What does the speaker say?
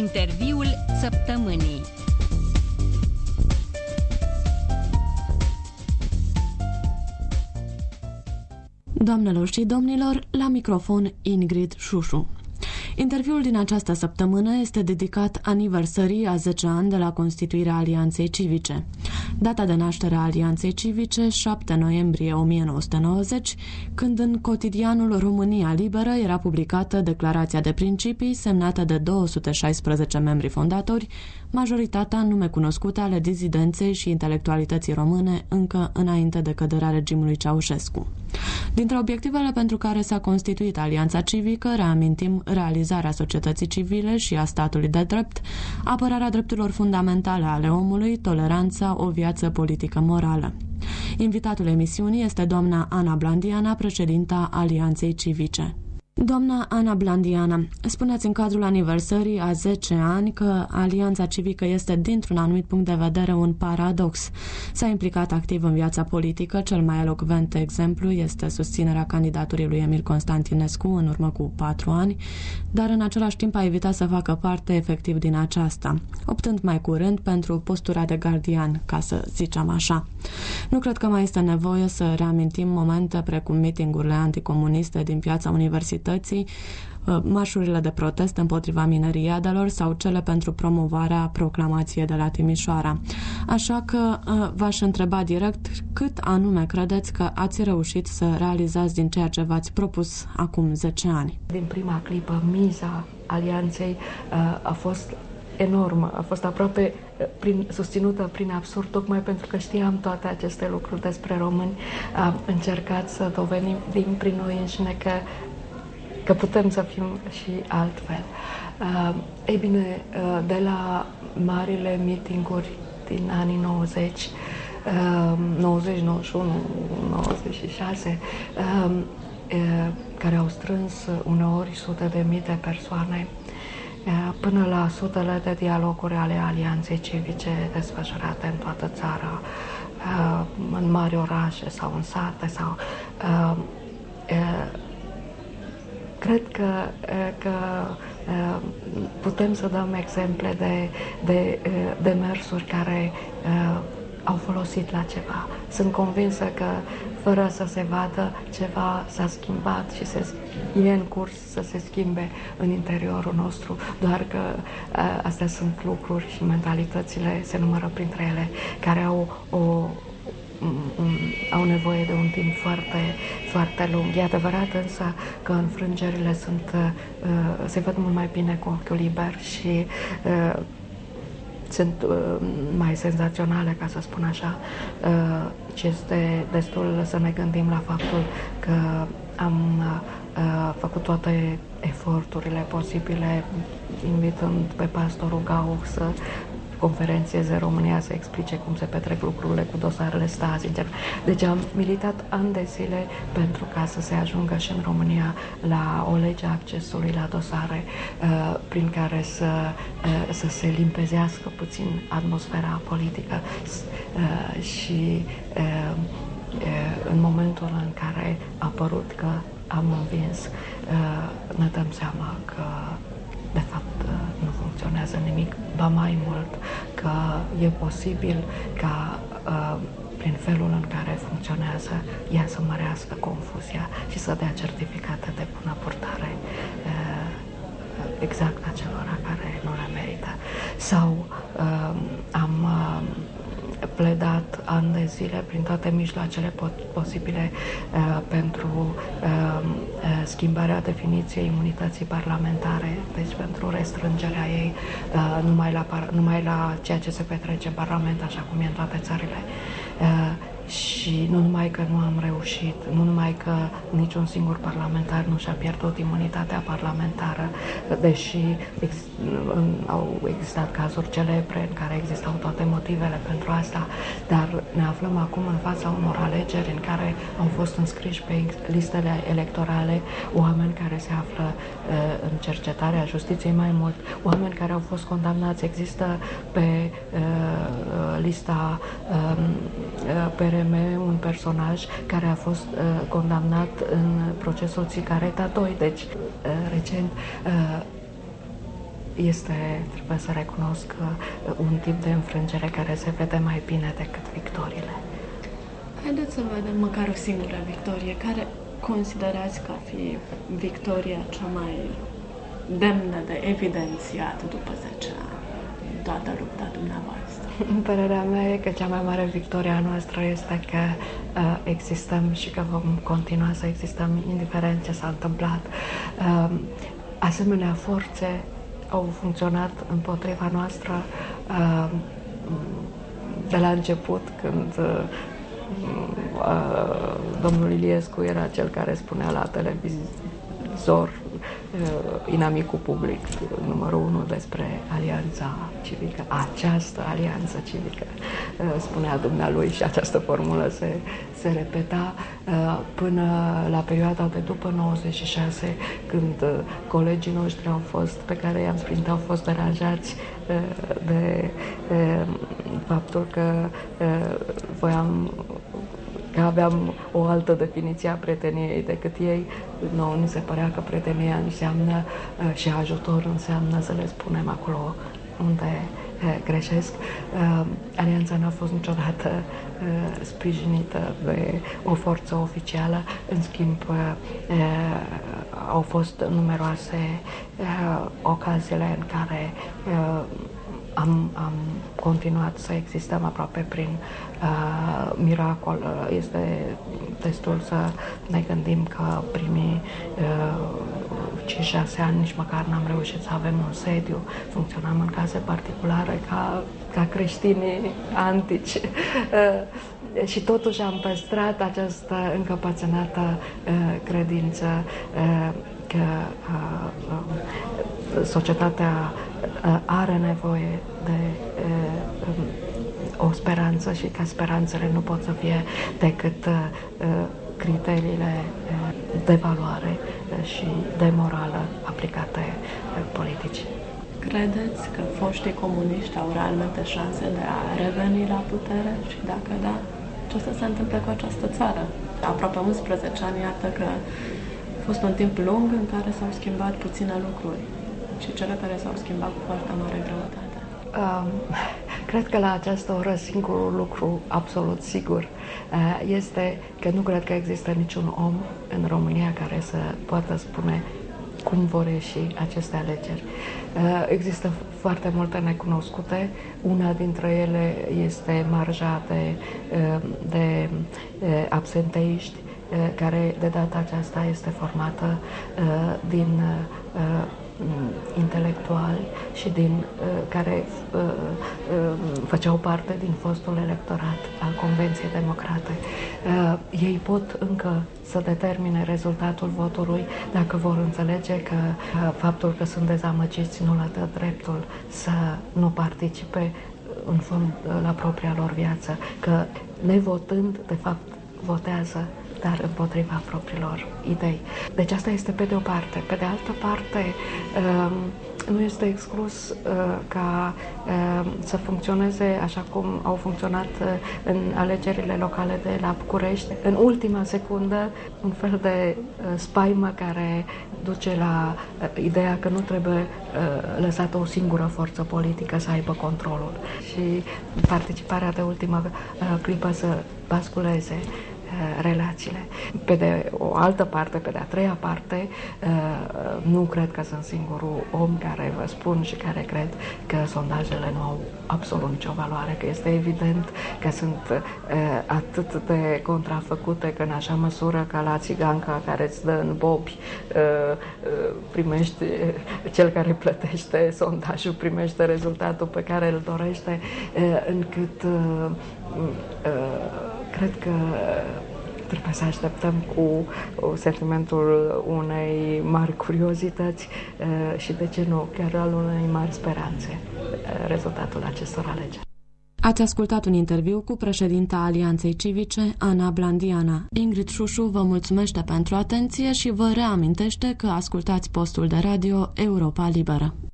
Interviul săptămânii. Doamnelor și domnilor, la microfon Ingrid Șușu. Interviul din această săptămână este dedicat aniversării a 10 ani de la constituirea Alianței Civice. Data de naștere a Alianței Civice, 7 noiembrie 1990, când în cotidianul România Liberă era publicată declarația de principii semnată de 216 membri fondatori, majoritatea nume cunoscute ale dizidenței și intelectualității române încă înainte de căderea regimului Ceaușescu. Dintre obiectivele pentru care s-a constituit Alianța Civică, reamintim realizarea societății civile și a statului de drept, apărarea drepturilor fundamentale ale omului, toleranța, o viață politică morală. Invitatul emisiunii este doamna Ana Blandiana, președinta Alianței Civice. Doamna Ana Blandiana, spuneți în cadrul aniversării a 10 ani că Alianța Civică este, dintr-un anumit punct de vedere, un paradox. S-a implicat activ în viața politică, cel mai elocvent exemplu este susținerea candidaturii lui Emil Constantinescu în urmă cu 4 ani, dar în același timp a evitat să facă parte efectiv din aceasta, optând mai curând pentru postura de gardian, ca să zicem așa. Nu cred că mai este nevoie să reamintim momente precum mitingurile anticomuniste din piața Universității, marșurile de protest împotriva mineriadelor sau cele pentru promovarea proclamației de la Timișoara. Așa că v-aș întreba direct cât anume credeți că ați reușit să realizați din ceea ce v-ați propus acum 10 ani. Din prima clipă, miza Alianței a fost enormă, a fost aproape susținută prin absurd, tocmai pentru că știam toate aceste lucruri despre români. Am încercat să dovedim prin noi înșine că putem să fim și altfel. Ei bine, de la marile meeting-uri din anii 90, 90, 91, 96, care au strâns uneori sute de mii de persoane, până la sutele de dialoguri ale Alianței Civice desfășurate în toată țara, în mari orașe sau în sate, sau cred că putem să dăm exemple de demersuri care au folosit la ceva. Sunt convinsă că fără să se vadă, ceva s-a schimbat și e în curs să se schimbe în interiorul nostru, doar că astea sunt lucruri și mentalitățile se numără printre ele, care au nevoie de un timp foarte, foarte lung. E adevărat însă că înfrângerile se văd mult mai bine cu ochiul liber și sunt mai senzaționale, ca să spun așa, și este destul să ne gândim la faptul că am făcut toate eforturile posibile, invitând pe pastorul Gau să conferențieze România, să explice cum se petrec lucrurile cu dosarele Stasi. Deci am militat ani de zile pentru ca să se ajungă și în România la o lege a accesului la dosare, prin care să se limpezească puțin atmosfera politică și în momentul în care a părut că am învins, ne dăm seama că de fapt nu funcționează nimic, ba mai mult că e posibil ca prin felul în care funcționează ea să mărească confuzia și să dea certificate de bună purtare exact acelora care nu le merită. Sau am pledat ani de zile prin toate mijloacele posibile pentru schimbarea definiției imunității parlamentare, deci pentru restrângerea ei numai la ceea ce se petrece în Parlament, așa cum e în toate țările. Și nu numai că nu am reușit, nu numai că niciun singur parlamentar nu și-a pierdut imunitatea parlamentară, deși au existat cazuri celebre în care existau toate motivele pentru asta, dar ne aflăm acum în fața unor alegeri în care au fost înscriși pe listele electorale oameni care se află în cercetarea justiției, mai mult, oameni care au fost condamnați. Există pe lista PRM un personaj care a fost condamnat în procesul Țigareta 2, deci recent trebuie să recunosc, un tip de înfrângere care se vede mai bine decât victoriile. Haideți să vedem măcar o singură victorie. Care considerați că fi victoria cea mai demnă de evidențiat după 10 ani din toată lupta dumneavoastră? Părerea mea e că cea mai mare victorie a noastră este că existăm și că vom continua să existăm indiferent ce s-a întâmplat. Asemenea forțe au funcționat împotriva noastră de la început, când domnul Iliescu era cel care spunea la televizor, inamicul public numărul 1 despre Alianța Civică. Această Alianță Civică, spunea dumnealui, și această formulă se repeta până la perioada de după 96, când colegii noștri pe care i-am sprijinit au fost deranjați de faptul că aveam o altă definiție a prieteniei decât ei. Nouă ni se părea că prietenia înseamnă și ajutor înseamnă să le spunem acolo unde greșesc. Alianța n-a fost niciodată sprijinită de o forță oficială. În schimb, au fost numeroase ocaziile în care am continuat să existăm aproape prin miracol. Este destul să ne gândim că primii 5-6 ani nici măcar n-am reușit să avem un sediu. Funcționam în case particulare ca creștinii antici. Și totuși am păstrat această încăpățânată credință că societatea are nevoie de o speranță și că speranțele nu pot să fie decât criteriile de valoare și de morală aplicate politicii. Credeți că foștii comuniști au realmente șanse de a reveni la putere? Și dacă da, ce o să se întâmple cu această țară? Aproape 11 ani, iată că a fost un timp lung în care s-au schimbat puține lucruri și cele care s-au schimbat cu foarte mare greutate. Cred că la această oră singurul lucru absolut sigur este că nu cred că există niciun om în România care să poată spune cum vor ieși aceste alegeri. Există foarte multe necunoscute. Una dintre ele este marja de absenteiști, care de data aceasta este formată din intelectuali și care făceau parte din fostul electorat al Convenției Democrate. Ei pot încă să determine rezultatul votului dacă vor înțelege că faptul că sunt dezamăgiți nu le dă dreptul să nu participe în fond la propria lor viață, că nevotând, de fapt, votează, dar împotriva propriilor idei. Deci asta este pe de o parte. Pe de altă parte, nu este exclus ca să funcționeze așa cum au funcționat în alegerile locale de la București. În ultima secundă, un fel de spaimă care duce la ideea că nu trebuie lăsată o singură forță politică să aibă controlul și participarea de ultimă clipă să basculeze relațiile. Pe de o altă parte, pe de a treia parte, nu cred că sunt singurul om care vă spun și care cred că sondajele nu au absolut nicio valoare, că este evident că sunt atât de contrafăcute că în așa măsură ca la țiganca care îți dă în bobi primești, cel care plătește sondajul primește rezultatul pe care îl dorește, încât cred că trebuie să așteptăm cu sentimentul unei mari curiozități și, de ce nu, chiar al unei mari speranțe, rezultatul acestor alegeri. Ați ascultat un interviu cu președinta Alianței Civice, Ana Blandiana. Ingrid Șușu vă mulțumește pentru atenție și vă reamintește că ascultați postul de radio Europa Liberă.